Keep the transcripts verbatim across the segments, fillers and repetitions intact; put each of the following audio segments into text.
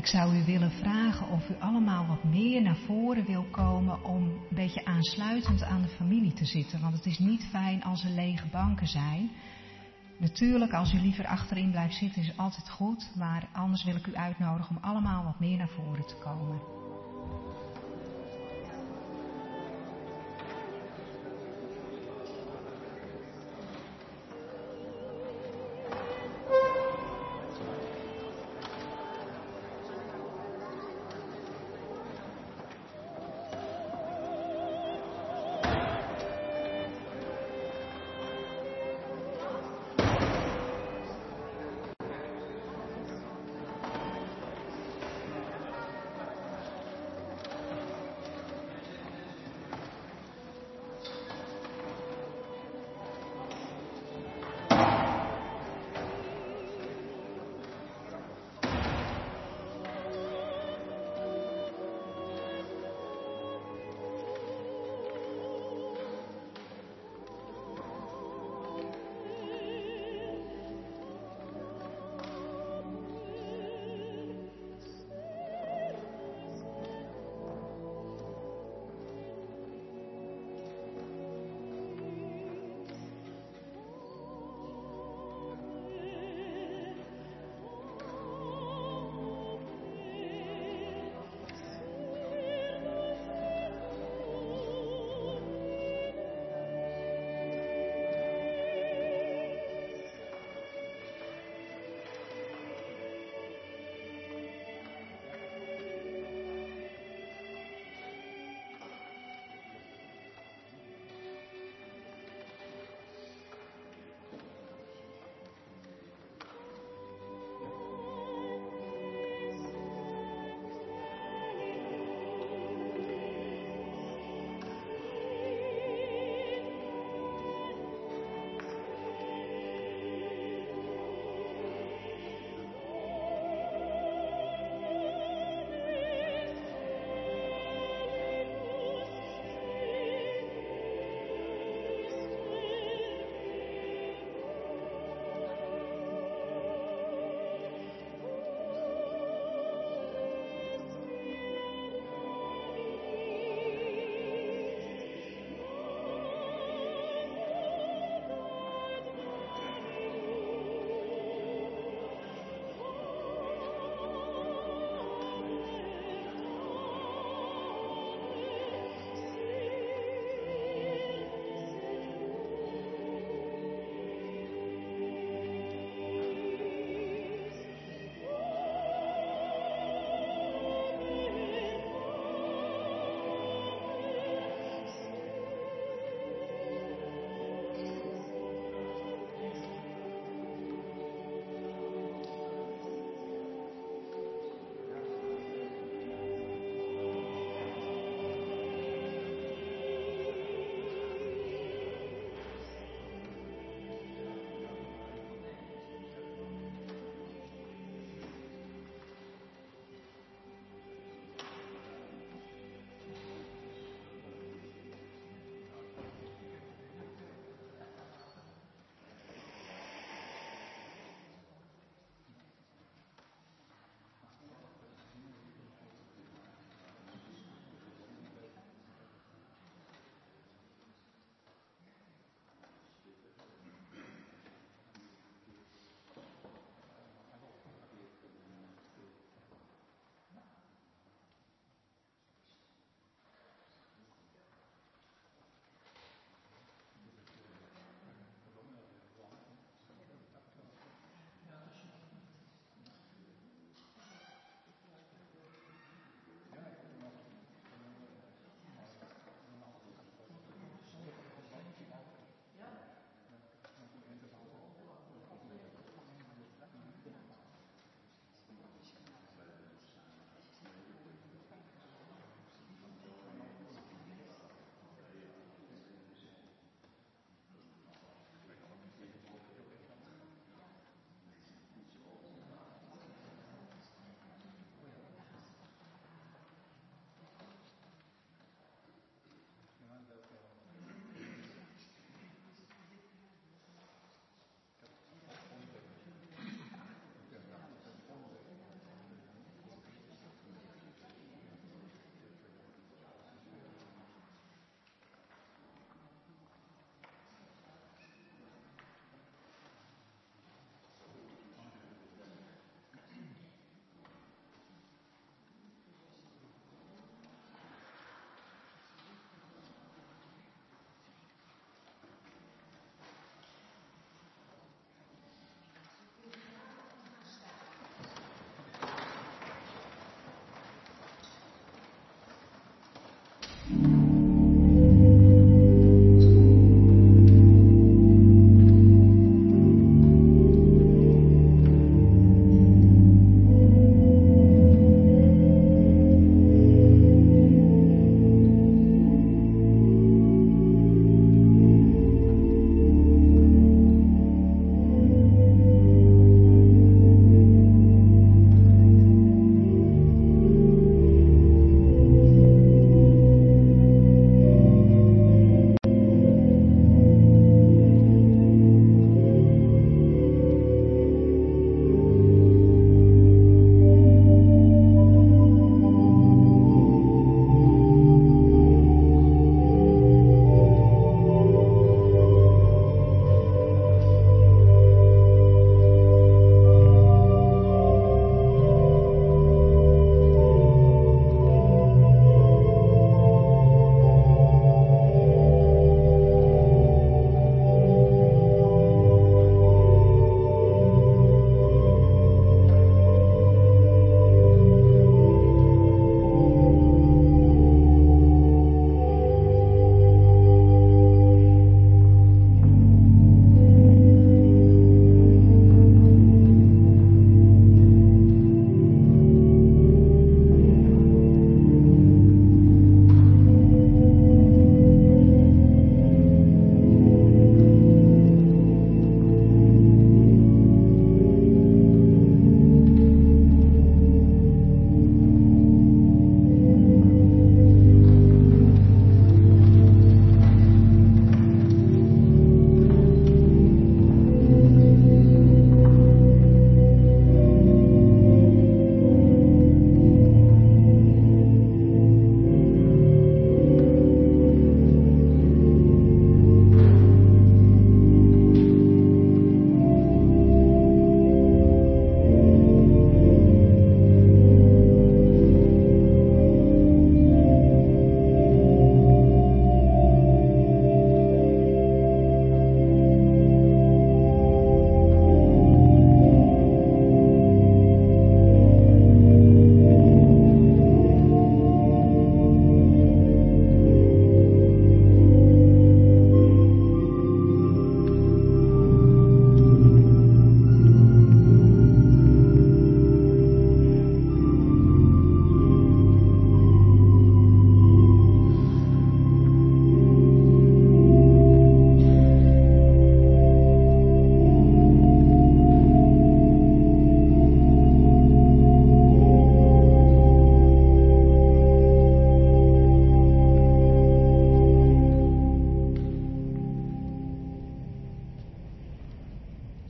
Ik zou u willen vragen of u allemaal wat meer naar voren wil komen om een beetje aansluitend aan de familie te zitten. Want het is niet fijn als er lege banken zijn. Natuurlijk, als u liever achterin blijft zitten is altijd goed. Maar anders wil ik u uitnodigen om allemaal wat meer naar voren te komen.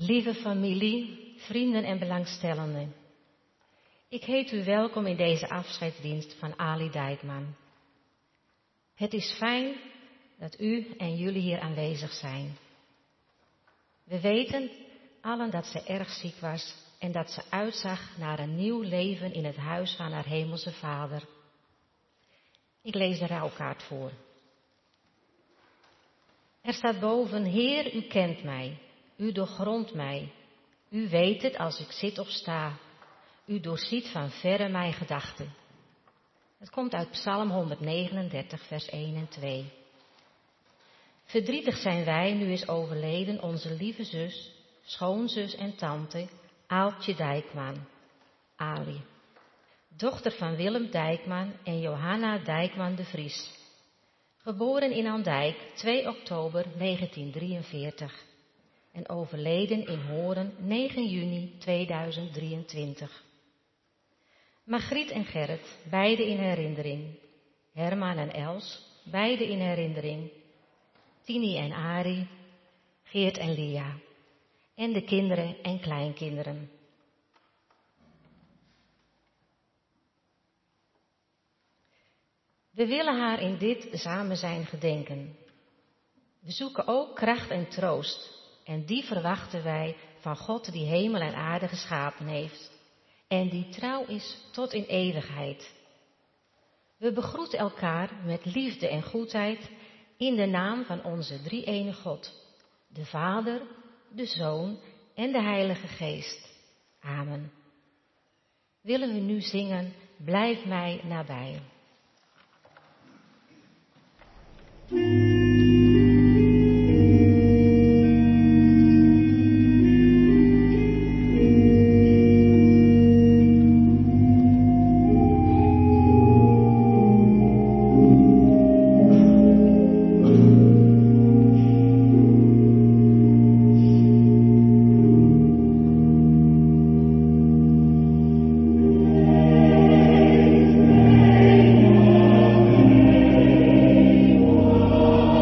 Lieve familie, vrienden en belangstellenden. Ik heet u welkom in deze afscheidsdienst van Ali Dijkman. Het is fijn dat u en jullie hier aanwezig zijn. We weten allen dat ze erg ziek was en dat ze uitzag naar een nieuw leven in het huis van haar hemelse Vader. Ik lees de rouwkaart voor. Er staat boven: Heer, u kent mij, u doorgrondt mij, u weet het als ik zit of sta, u doorziet van verre mijn gedachten. Het komt uit Psalm honderdnegenendertig, vers één en twee. Verdrietig zijn wij, nu is overleden onze lieve zus, schoonzus en tante, Aaltje Dijkman, Ali. Dochter van Willem Dijkman en Johanna Dijkman de Vries. Geboren in Andijk, twee oktober negentien drieënveertig. En overleden in Horen, negen juni tweeduizend drieëntwintig. Margriet en Gerrit, beide in herinnering. Herman en Els, beide in herinnering. Tini en Ari, Geert en Lia. En de kinderen en kleinkinderen. We willen haar in dit samen zijn gedenken. We zoeken ook kracht en troost. En die verwachten wij van God die hemel en aarde geschapen heeft. En die trouw is tot in eeuwigheid. We begroeten elkaar met liefde en goedheid in de naam van onze drie-ene God. De Vader, de Zoon en de Heilige Geest. Amen. Willen we nu zingen, blijf mij nabij. Oh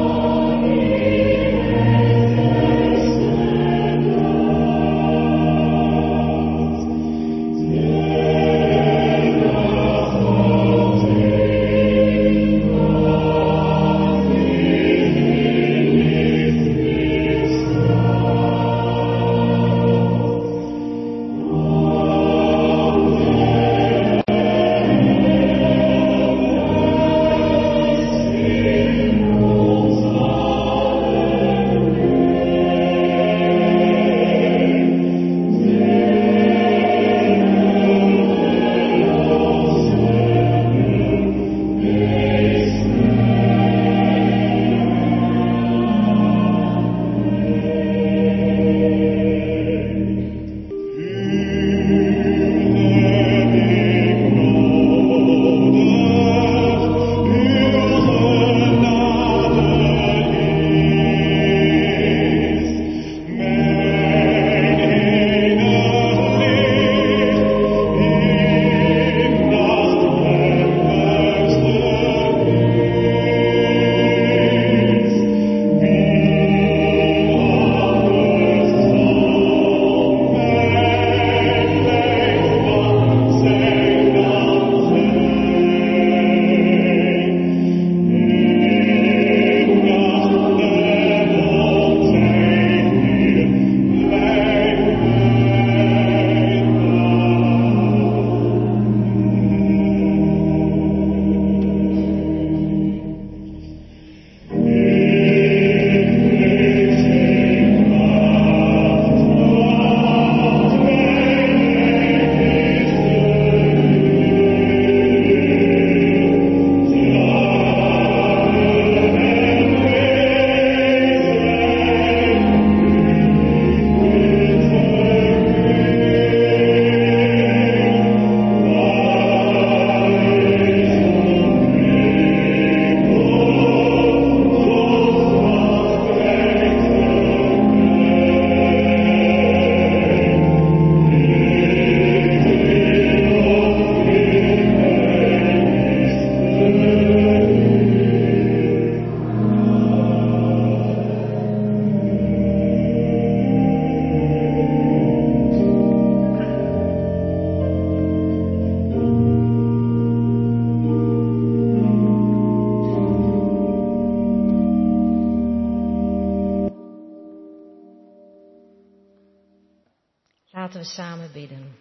Laten we samen bidden.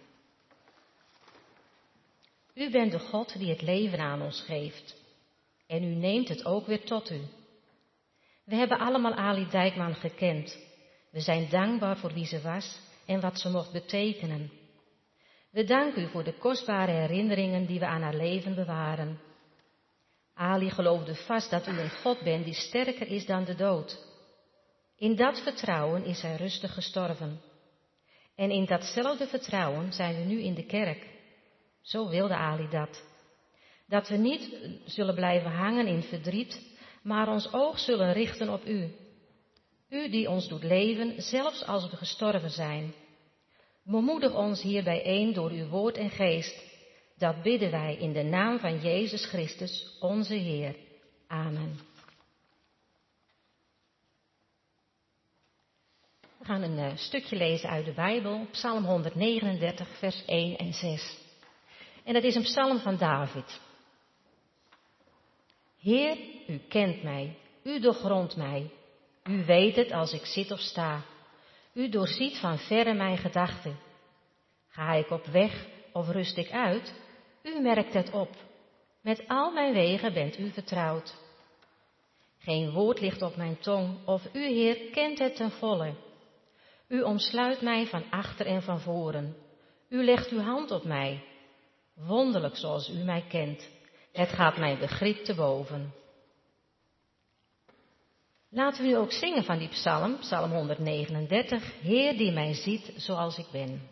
U bent de God die het leven aan ons geeft. En u neemt het ook weer tot u. We hebben allemaal Ali Dijkman gekend. We zijn dankbaar voor wie ze was en wat ze mocht betekenen. We danken u voor de kostbare herinneringen die we aan haar leven bewaren. Ali geloofde vast dat u een God bent die sterker is dan de dood. In dat vertrouwen is hij rustig gestorven. En in datzelfde vertrouwen zijn we nu in de kerk. Zo wilde Ali dat. Dat we niet zullen blijven hangen in verdriet, maar ons oog zullen richten op u. U die ons doet leven, zelfs als we gestorven zijn. Bemoedig ons hier bijeen door uw woord en geest. Dat bidden wij in de naam van Jezus Christus, onze Heer. Amen. We gaan een uh, stukje lezen uit de Bijbel, Psalm honderdnegenendertig, vers één en zes. En dat is een psalm van David. Heer, u kent mij, u doorgrondt mij. U weet het als ik zit of sta. U doorziet van verre mijn gedachten. Ga ik op weg of rust ik uit? U merkt het op. Met al mijn wegen bent u vertrouwd. Geen woord ligt op mijn tong, of u, Heer, kent het ten volle. U omsluit mij van achter en van voren. U legt uw hand op mij. Wonderlijk zoals u mij kent. Het gaat mijn begrip te boven. Laten we nu ook zingen van die psalm, psalm honderdnegenendertig. Heer die mij ziet zoals ik ben.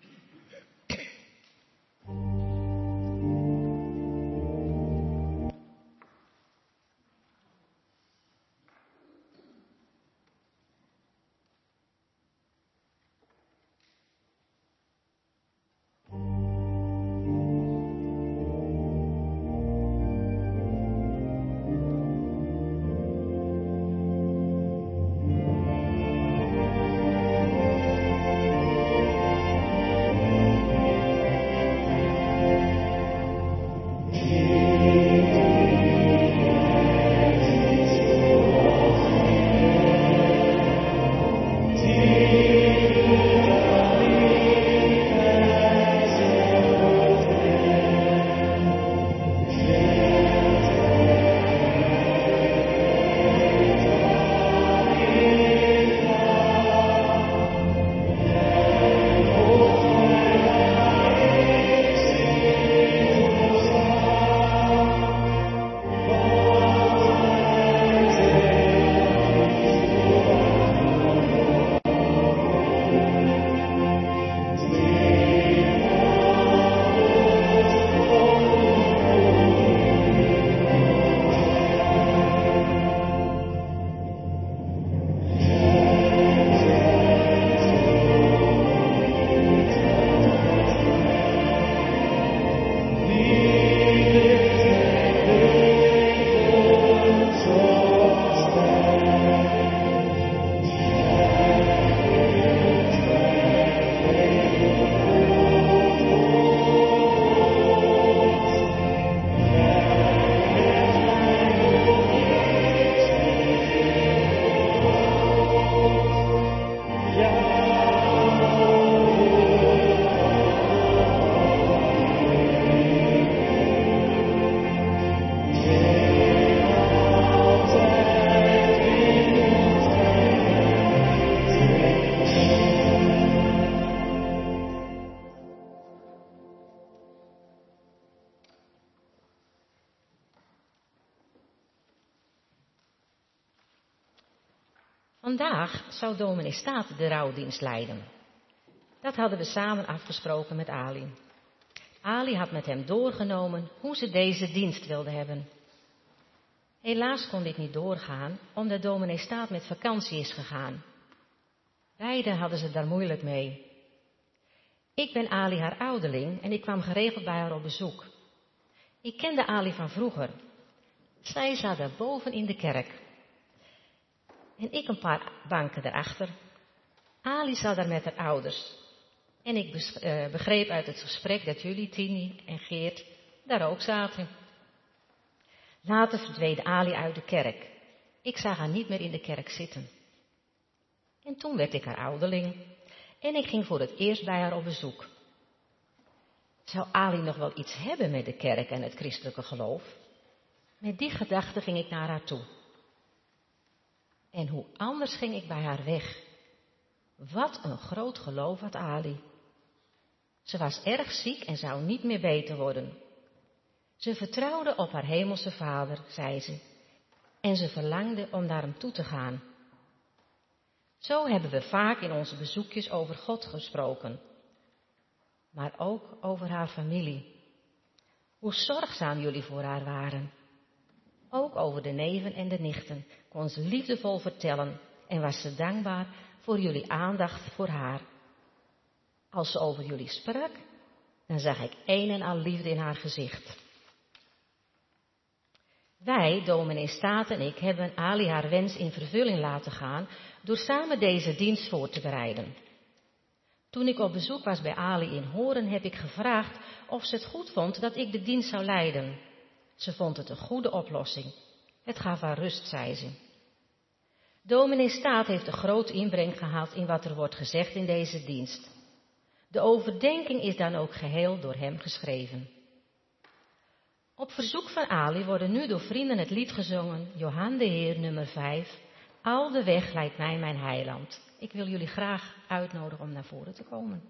Vandaag zou dominee Staat de rouwdienst leiden. Dat hadden we samen afgesproken met Ali. Ali had met hem doorgenomen hoe ze deze dienst wilden hebben. Helaas kon dit niet doorgaan, omdat dominee Staat met vakantie is gegaan. Beiden hadden ze daar moeilijk mee. Ik ben Ali haar ouderling en ik kwam geregeld bij haar op bezoek. Ik kende Ali van vroeger. Zij zat daar boven in de kerk. En ik een paar banken daarachter. Ali zat daar met haar ouders. En ik begreep uit het gesprek dat jullie, Tini en Geert, daar ook zaten. Later verdween Ali uit de kerk. Ik zag haar niet meer in de kerk zitten. En toen werd ik haar ouderling. en ik ging voor het eerst bij haar op bezoek. Zou Ali nog wel iets hebben met de kerk en het christelijke geloof? Met die gedachte ging ik naar haar toe. En hoe anders ging ik bij haar weg. Wat een groot geloof had Ali. Ze was erg ziek en zou niet meer beter worden. Ze vertrouwde op haar hemelse Vader, zei ze, en ze verlangde om naar hem toe te gaan. Zo hebben we vaak in onze bezoekjes over God gesproken, maar ook over haar familie. Hoe zorgzaam jullie voor haar waren. Ook over de neven en de nichten kon ze liefdevol vertellen en was ze dankbaar voor jullie aandacht voor haar. Als ze over jullie sprak, dan zag ik een en al liefde in haar gezicht. Wij, dominee Staat en ik, hebben Ali haar wens in vervulling laten gaan door samen deze dienst voor te bereiden. Toen ik op bezoek was bij Ali in Horen, heb ik gevraagd of ze het goed vond dat ik de dienst zou leiden. Ze vond het een goede oplossing. Het gaf haar rust, zei ze. Dominee Staat heeft een grote inbreng gehad in wat er wordt gezegd in deze dienst. De overdenking is dan ook geheel door hem geschreven. Op verzoek van Ali worden nu door vrienden het lied gezongen, Johan de Heer, nummer vijf, Al de weg leidt mij mijn heiland. Ik wil jullie graag uitnodigen om naar voren te komen.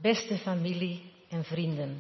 beste familie en vrienden.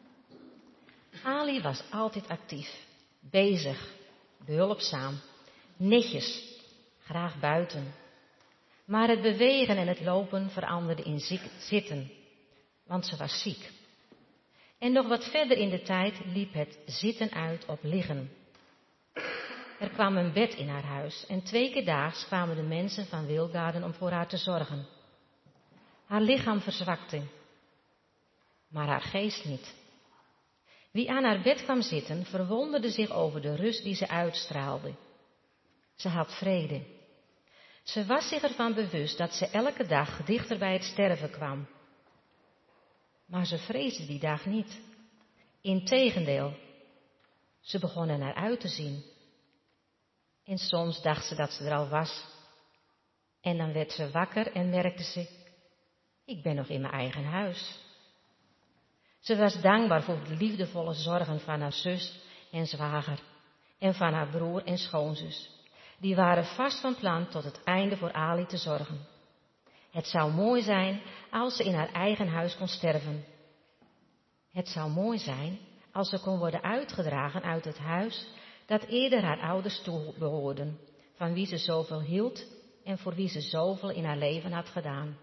Ali was altijd actief, bezig, behulpzaam, netjes, graag buiten. Maar het bewegen en het lopen veranderde in zitten, want ze was ziek. En nog wat verder in de tijd liep het zitten uit op liggen. Er kwam een bed in haar huis en twee keer daags kwamen de mensen van Wilgarden om voor haar te zorgen. Haar lichaam verzwakte, maar haar geest niet. Wie aan haar bed kwam zitten, verwonderde zich over de rust die ze uitstraalde. Ze had vrede. Ze was zich ervan bewust dat ze elke dag dichter bij het sterven kwam. Maar ze vreesde die dag niet. Integendeel, ze begon er naar uit te zien. En soms dacht ze dat ze er al was. En dan werd ze wakker en merkte ze, ik ben nog in mijn eigen huis. Ze was dankbaar voor de liefdevolle zorgen van haar zus en zwager en van haar broer en schoonzus. Die waren vast van plan tot het einde voor Ali te zorgen. Het zou mooi zijn als ze in haar eigen huis kon sterven. Het zou mooi zijn als ze kon worden uitgedragen uit het huis dat eerder haar ouders toebehoorden, van wie ze zoveel hield en voor wie ze zoveel in haar leven had gedaan.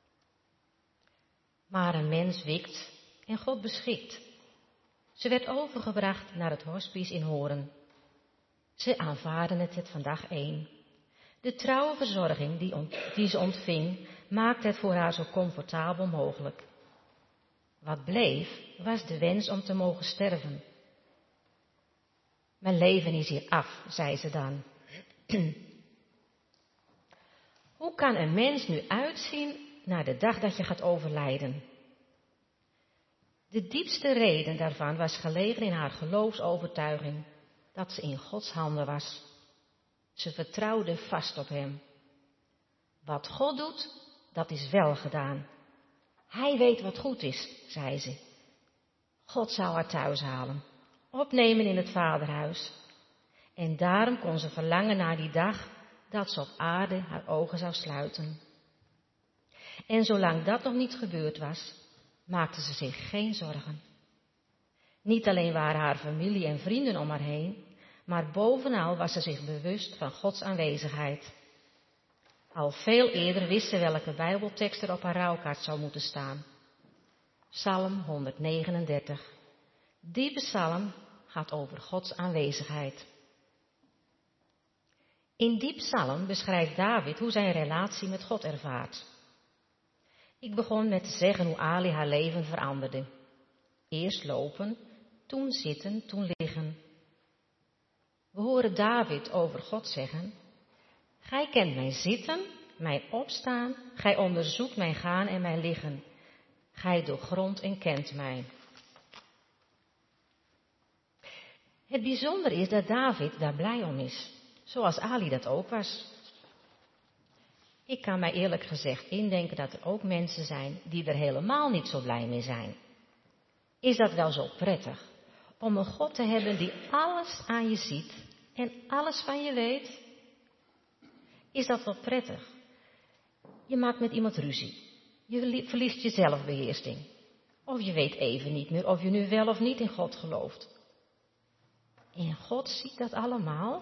Maar een mens wikt en God beschikt. Ze werd overgebracht naar het hospice in Hoorn. Ze aanvaarden het het van dag één. De trouwe verzorging die, ont, die ze ontving, maakte het voor haar zo comfortabel mogelijk. Wat bleef, was de wens om te mogen sterven. Mijn leven is hier af, zei ze dan. Hoe kan een mens nu uitzien naar de dag dat je gaat overlijden? De diepste reden daarvan was gelegen in haar geloofsovertuiging dat ze in Gods handen was. Ze vertrouwde vast op hem. Wat God doet, dat is wel gedaan. Hij weet wat goed is, zei ze. God zou haar thuis halen, opnemen in het vaderhuis. En daarom kon ze verlangen naar die dag dat ze op aarde haar ogen zou sluiten. En zolang dat nog niet gebeurd was, maakte ze zich geen zorgen. Niet alleen waren haar familie en vrienden om haar heen, maar bovenal was ze zich bewust van Gods aanwezigheid. Al veel eerder wist ze welke Bijbeltekst er op haar rouwkaart zou moeten staan. Psalm honderdnegenendertig. Die psalm gaat over Gods aanwezigheid. In die psalm beschrijft David hoe zijn relatie met God ervaart. Ik begon met te zeggen hoe Ali haar leven veranderde. Eerst lopen, toen zitten, toen liggen. We horen David over God zeggen: Gij kent mijn zitten, mijn opstaan, gij onderzoekt mijn gaan en mijn liggen. Gij doorgrondt en kent mij. Het bijzondere is dat David daar blij om is, zoals Ali dat ook was. Ik kan mij eerlijk gezegd indenken dat er ook mensen zijn die er helemaal niet zo blij mee zijn. Is dat wel zo prettig, om een God te hebben die alles aan je ziet en alles van je weet? Is dat wel prettig? Je maakt met iemand ruzie. Je verliest je zelfbeheersing. Of je weet even niet meer of je nu wel of niet in God gelooft. En God ziet dat allemaal?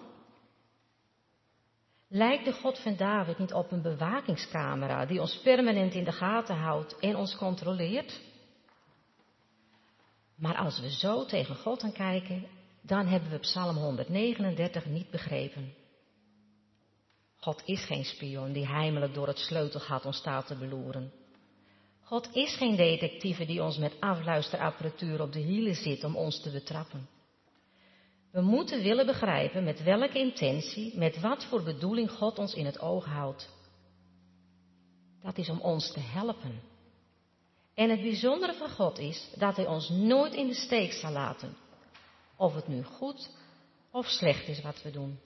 Lijkt de God van David niet op een bewakingscamera die ons permanent in de gaten houdt en ons controleert? Maar als we zo tegen God aan kijken, dan hebben we Psalm honderdnegenendertig niet begrepen. God is geen spion die heimelijk door het sleutelgat ons staat te beloeren. God is geen detectieve die ons met afluisterapparatuur op de hielen zit om ons te betrappen. We moeten willen begrijpen met welke intentie, met wat voor bedoeling God ons in het oog houdt. Dat is om ons te helpen. En het bijzondere van God is dat Hij ons nooit in de steek zal laten. Of het nu goed of slecht is wat we doen.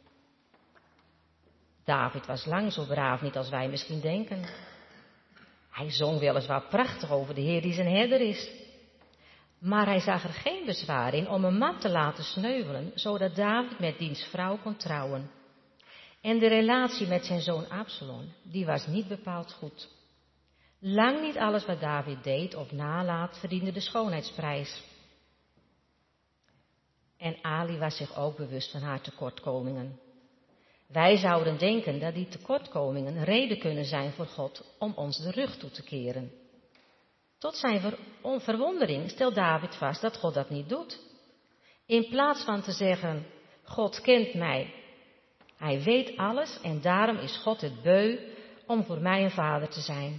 David was lang zo braaf niet als wij misschien denken. Hij zong weliswaar prachtig over de Heer die zijn herder is. Maar hij zag er geen bezwaar in om een man te laten sneuvelen, zodat David met diens vrouw kon trouwen. En de relatie met zijn zoon Absalom, die was niet bepaald goed. Lang niet alles wat David deed of nalaat verdiende de schoonheidsprijs. En Ali was zich ook bewust van haar tekortkomingen. Wij zouden denken dat die tekortkomingen reden kunnen zijn voor God om ons de rug toe te keren. Tot zijn ver- verwondering stelt David vast dat God dat niet doet. In plaats van te zeggen, God kent mij, hij weet alles en daarom is God het beu om voor mij een vader te zijn.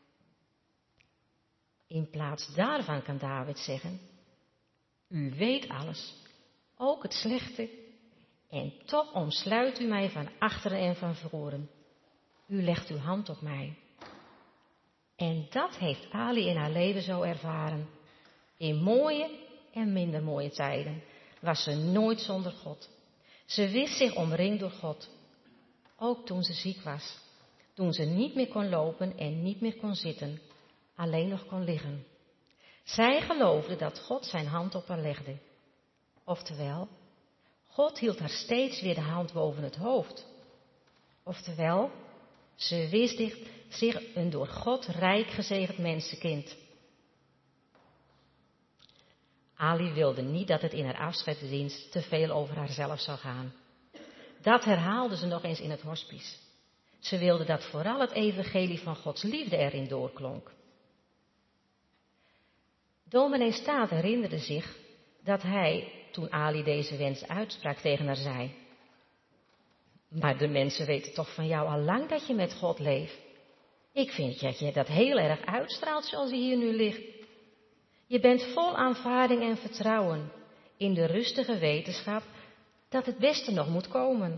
In plaats daarvan kan David zeggen, u weet alles, ook het slechte, en toch omsluit u mij van achteren en van voren. U legt uw hand op mij. En dat heeft Ali in haar leven zo ervaren. In mooie en minder mooie tijden was ze nooit zonder God. Ze wist zich omringd door God. Ook toen ze ziek was. Toen ze niet meer kon lopen en niet meer kon zitten. Alleen nog kon liggen. Zij geloofde dat God zijn hand op haar legde. Oftewel, God hield haar steeds weer de hand boven het hoofd. Oftewel, ze wist zich een door God rijk gezegend mensenkind. Ali wilde niet dat het in haar afscheidsdienst te veel over haarzelf zou gaan. Dat herhaalde ze nog eens in het hospice. Ze wilde dat vooral het evangelie van Gods liefde erin doorklonk. Dominee Staat herinnerde zich dat hij, toen Ali deze wens uitsprak, tegen haar zei: maar de mensen weten toch van jou al lang dat je met God leeft. Ik vind dat je dat heel erg uitstraalt zoals je hier nu ligt. Je bent vol aanvaarding en vertrouwen in de rustige wetenschap dat het beste nog moet komen.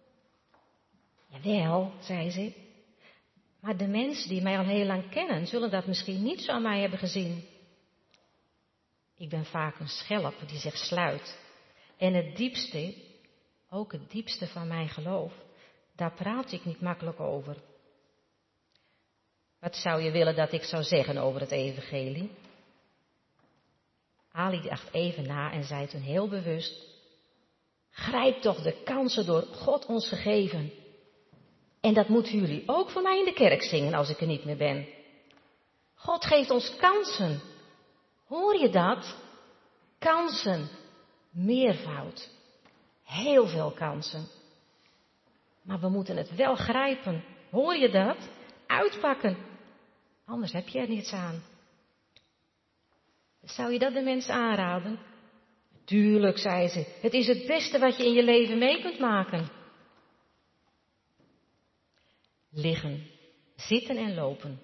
Jawel, zei ze, maar de mensen die mij al heel lang kennen zullen dat misschien niet zo aan mij hebben gezien. Ik ben vaak een schelp die zich sluit. En het diepste, ook het diepste van mijn geloof, daar praat ik niet makkelijk over. Wat zou je willen dat ik zou zeggen over het evangelie? Ali dacht even na en zei toen heel bewust: grijp toch de kansen door God ons gegeven. En dat moeten jullie ook voor mij in de kerk zingen als ik er niet meer ben. God geeft ons kansen. Hoor je dat? Kansen. Meervoud. Heel veel kansen. Maar we moeten het wel grijpen. Hoor je dat? Uitpakken. Anders heb je er niets aan. Zou je dat de mensen aanraden? Tuurlijk, zei ze. Het is het beste wat je in je leven mee kunt maken. Liggen, zitten en lopen.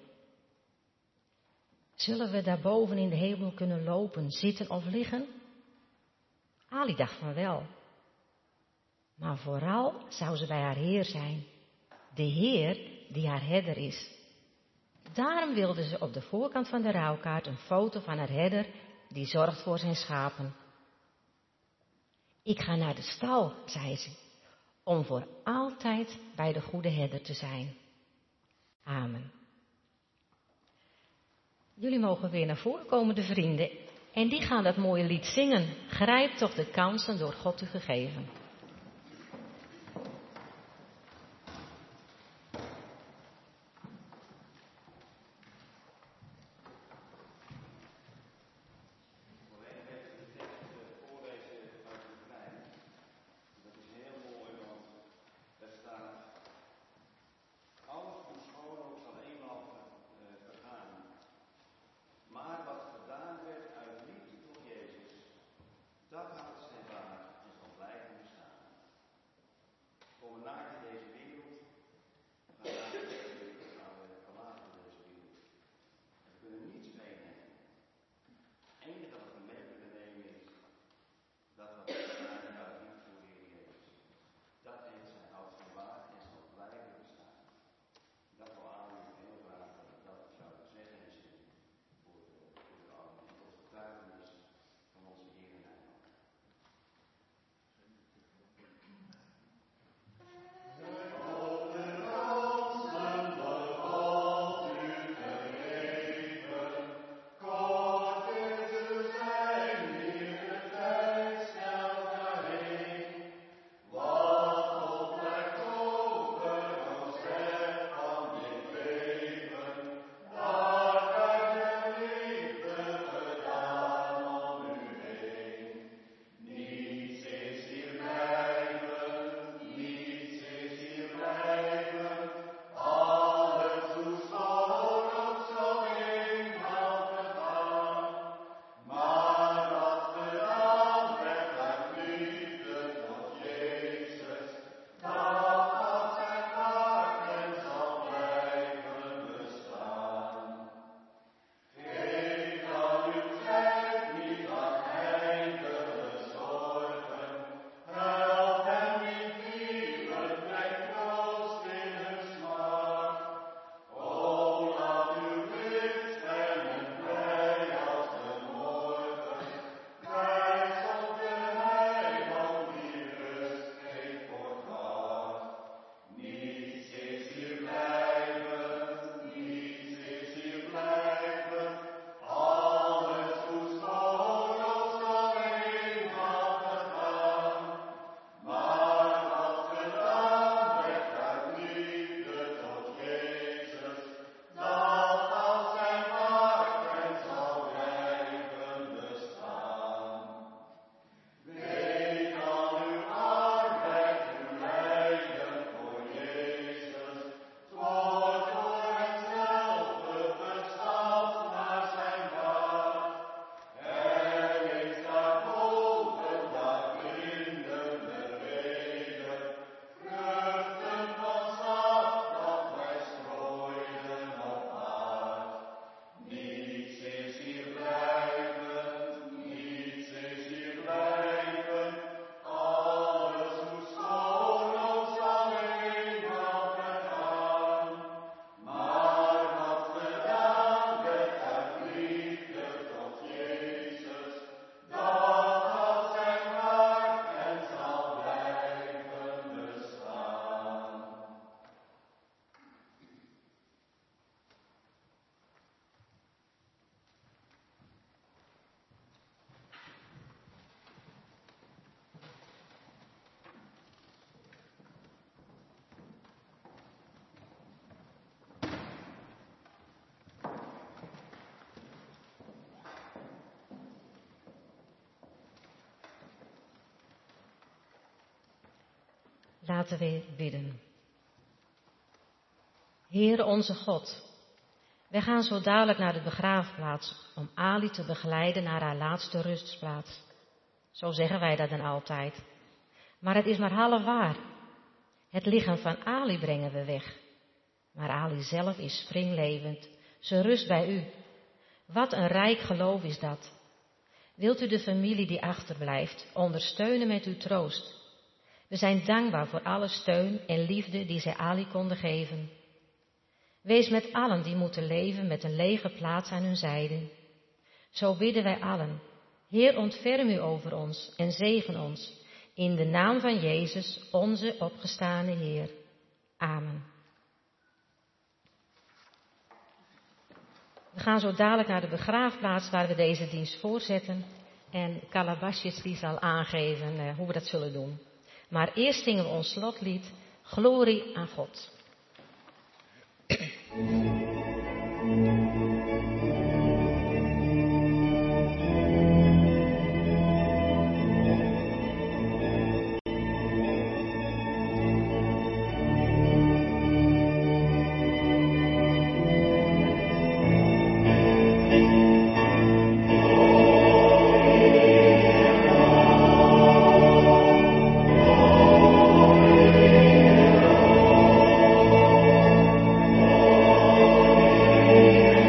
Zullen we daarboven in de hemel kunnen lopen, zitten of liggen? Ali dacht van wel. Maar vooral zou ze bij haar Heer zijn. De Heer die haar herder is. Daarom wilde ze op de voorkant van de rouwkaart een foto van haar herder die zorgt voor zijn schapen. Ik ga naar de stal, zei ze, om voor altijd bij de goede herder te zijn. Amen. Jullie mogen weer naar voren komen, de vrienden, en die gaan dat mooie lied zingen. Grijp toch de kansen door God u gegeven. Dat houdt zijn waar en zal blijven bestaan. Laten we bidden. Heere onze God, wij gaan zo dadelijk naar de begraafplaats om Ali te begeleiden naar haar laatste rustplaats. Zo zeggen wij dat dan altijd. Maar het is maar half waar. Het lichaam van Ali brengen we weg. Maar Ali zelf is springlevend. Ze rust bij u. Wat een rijk geloof is dat. Wilt u de familie die achterblijft ondersteunen met uw troost? We zijn dankbaar voor alle steun en liefde die zij Ali konden geven. Wees met allen die moeten leven met een lege plaats aan hun zijde. Zo bidden wij allen. Heer, ontferm u over ons en zegen ons. In de naam van Jezus, onze opgestane Heer. Amen. We gaan zo dadelijk naar de begraafplaats waar we deze dienst voorzetten. En Kalabasjes die zal aangeven uh, hoe we dat zullen doen. Maar eerst zingen we ons slotlied, Glorie aan God. Amen.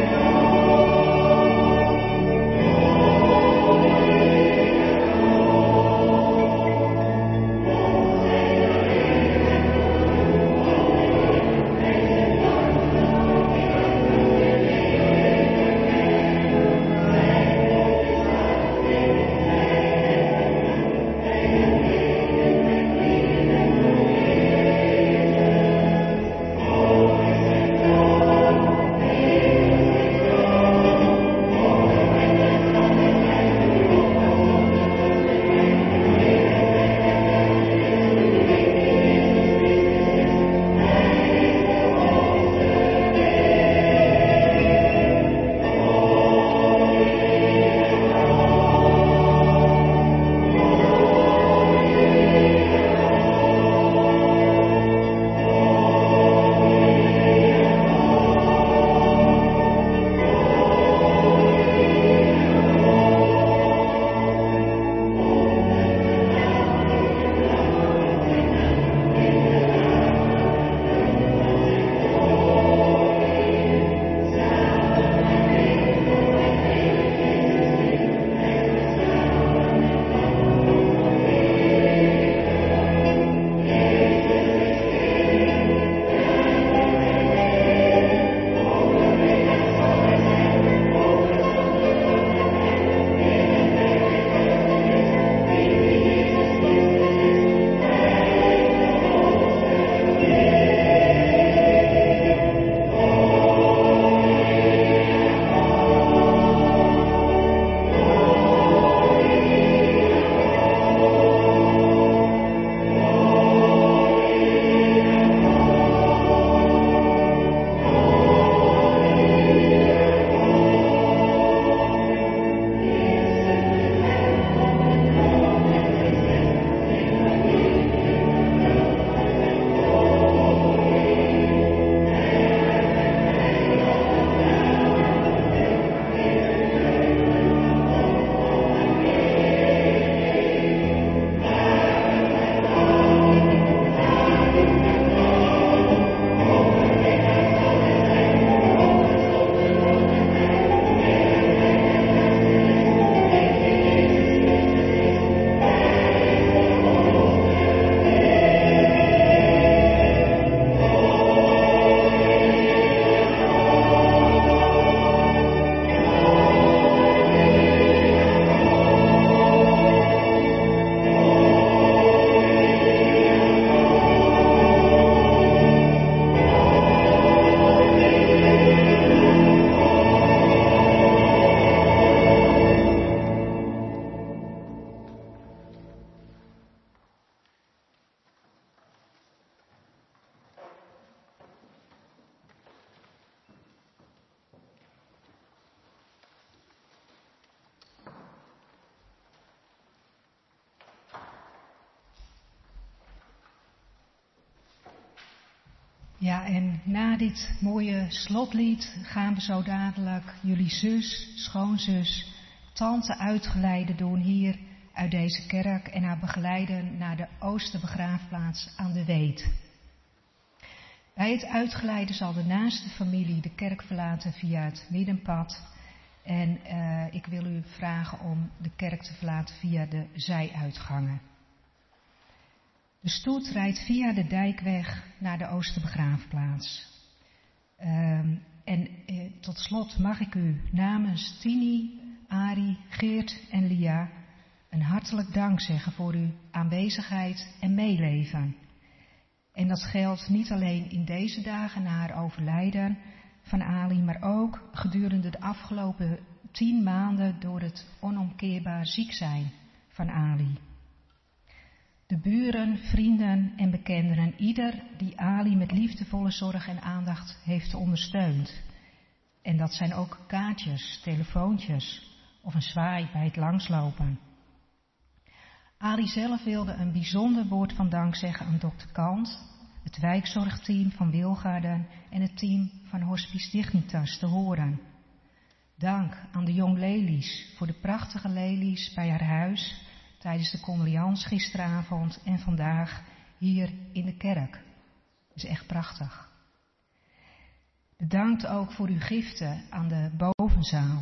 Ja, en na dit mooie slotlied gaan we zo dadelijk jullie zus, schoonzus, tante uitgeleide doen hier uit deze kerk en haar begeleiden naar de Oosterbegraafplaats aan de Weet. Bij het uitgeleiden zal de naaste familie de kerk verlaten via het middenpad. En uh, ik wil u vragen om de kerk te verlaten via de zijuitgangen. De stoet rijdt via de dijkweg naar de Oosterbegraafplaats. Uh, en uh, tot slot mag ik u namens Tini, Arie, Geert en Lia een hartelijk dank zeggen voor uw aanwezigheid en meeleven. En dat geldt niet alleen in deze dagen na haar overlijden van Ali, maar ook gedurende de afgelopen tien maanden door het onomkeerbaar ziek zijn van Ali. De buren, vrienden en bekenden en ieder die Ali met liefdevolle zorg en aandacht heeft ondersteund. En dat zijn ook kaartjes, telefoontjes of een zwaai bij het langslopen. Ali zelf wilde een bijzonder woord van dank zeggen aan dokter Kant, het wijkzorgteam van Wilgarden en het team van Hospice Dignitas te horen. Dank aan de Jong Lelies voor de prachtige lelies bij haar huis tijdens de condoleance gisteravond en vandaag hier in de kerk. Dat is echt prachtig. Bedankt ook voor uw giften aan de bovenzaal.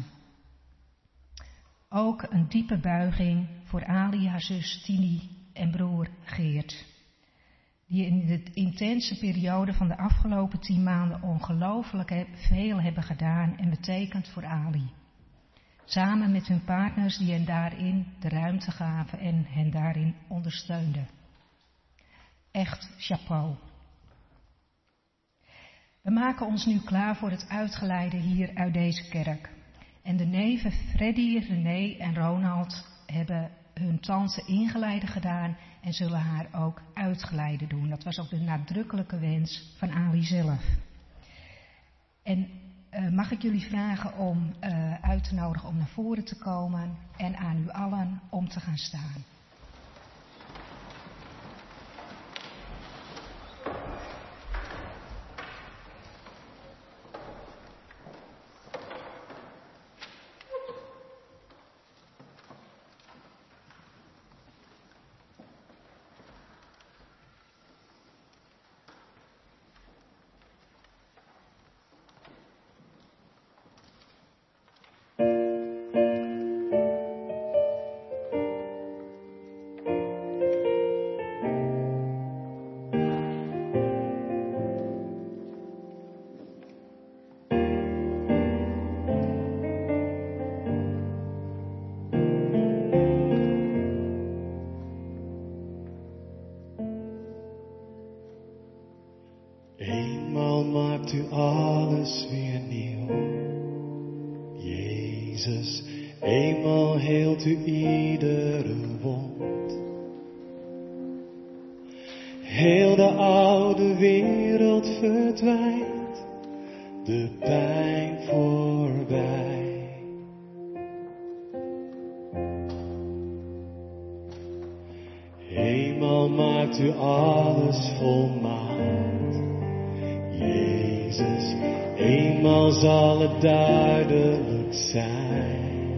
Ook een diepe buiging voor Ali, haar zus Tini en broer Geert, die in de intense periode van de afgelopen tien maanden ongelooflijk veel hebben gedaan en betekend voor Ali. Samen met hun partners die hen daarin de ruimte gaven en hen daarin ondersteunden. Echt chapeau. We maken ons nu klaar voor het uitgeleide hier uit deze kerk. En de neven Freddy, René en Ronald hebben hun tante ingeleide gedaan en zullen haar ook uitgeleide doen. Dat was ook de nadrukkelijke wens van Ali zelf. En uh, mag ik jullie vragen om uh, uit te nodigen om naar voren te komen en aan u allen om te gaan staan. maakt u alles weer nieuw. Jezus, eenmaal heelt u iedere wond. Heel de oude wereld verdwijnt, de pijn voorbij. Eenmaal maakt u alles volmaakt. Jezus, eenmaal zal het duidelijk zijn.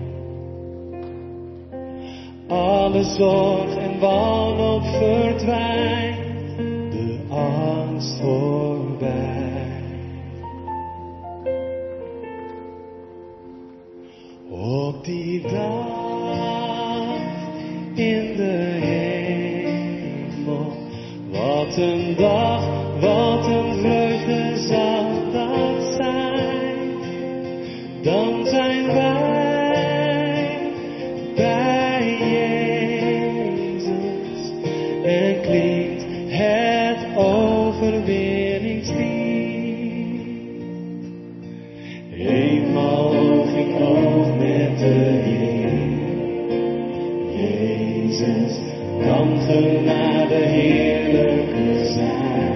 Alle zorg en wanhoop verdwijnt, de angst voorbij. Op die dag in de hemel, wat een dag, wat een vreugde zal dat zijn. Dan zijn wij bij Jezus en klinkt het overwinningslied. Eenmaal oog in oog met de Heer, Jezus, kan genade heerlijker zijn.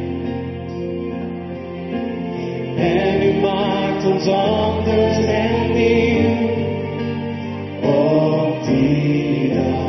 En u maakt ons anders en nieuw op die dag.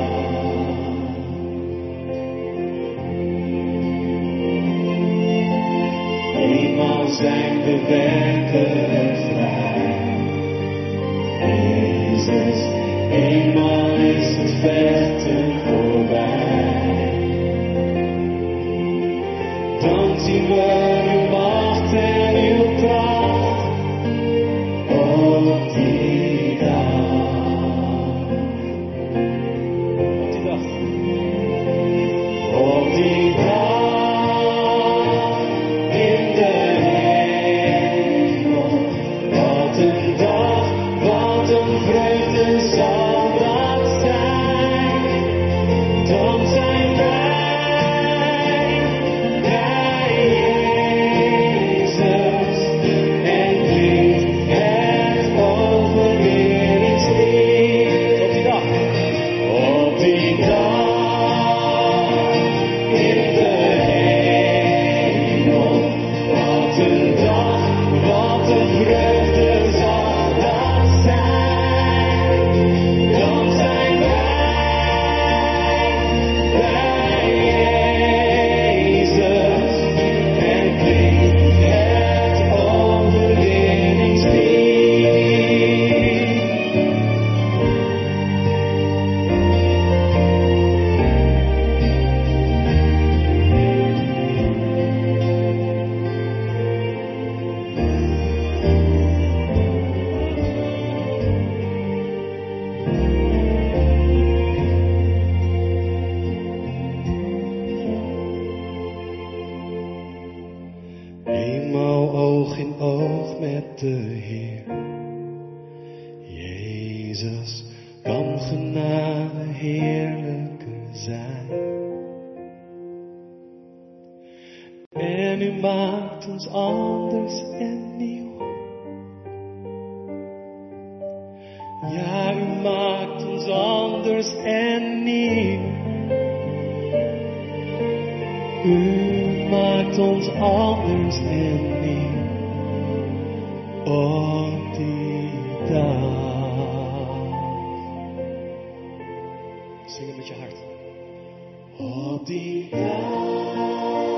genade heerlijker zijn. En u maakt ons anders en nieuw. Ja, u maakt ons anders en nieuw. U maakt ons anders en nieuw. Op die dag. Zing het met je hart. Op die dag.